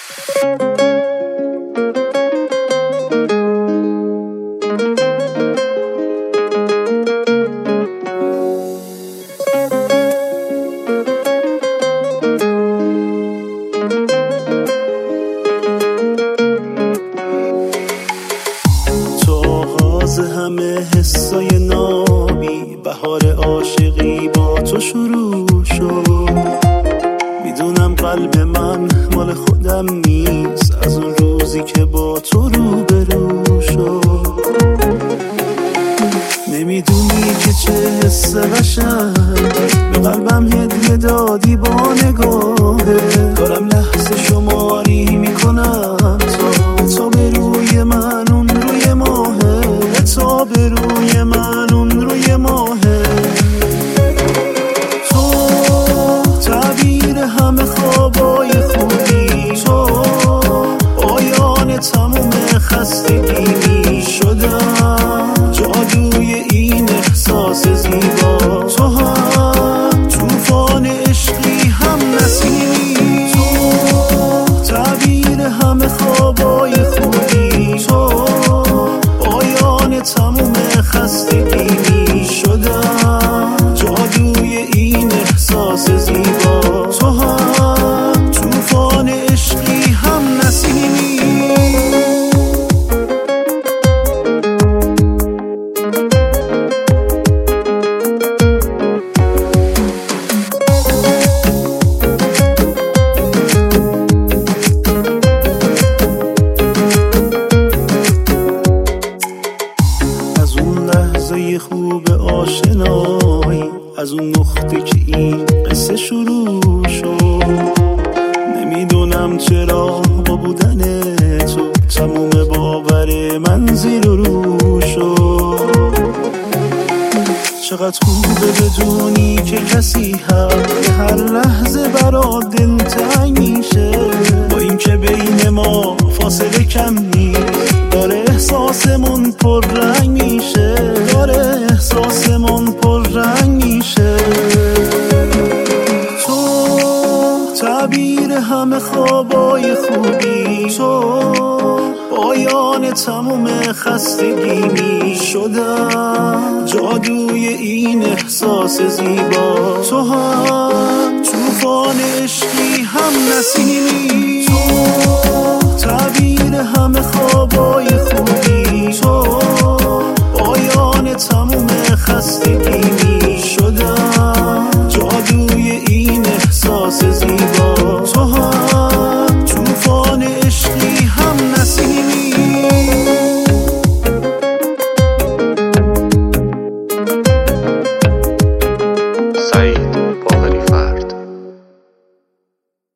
همه حسای نابی بهار عاشقی با تو شروع شد. میدونم قلب من مال خودم نیست از اون روزی که با تو روبرو شد. نمیدونی که چه حس قشنگ به قلبم هدیه دادی با نگاهه. دارم لحظه شماری میکنم تا به روی من اون روی ماهه، تا به روی من اون روی ماهه. تو تعبیر همه خوابای خوبی، تو پایان تموم خستگی شدم، جادوی این احساس زیبا. تو هم طوفان عشقی هم نسیمی، تو تعبیر همه خوابای خوبی، تو پایان تموم خستگی می شدم، جادوی این احساس زیبا. تو هم طوفان عشقی هم نسیمی. از اون لحظه خوب آشنایی، از اون نقطه که این قصه شروع شد. نمیدونم چرا با بودن تو تموم باور من زیر و رو شد. چقدر خوبه بدونی که کسی هر لحظه برات دلتنگ میشه. با این که بین ما فاصله کم نیست، داره احساسمون پر رنگ میشه، داره احساسمون پر رنگ میشه. تو تعبیر همه خوابای خوبی، تو پایان تموم خستگی می شدم، جادوی این احساس زیبا. تو هم طوفان عشقی هم نسیمی، تو تعبیر همه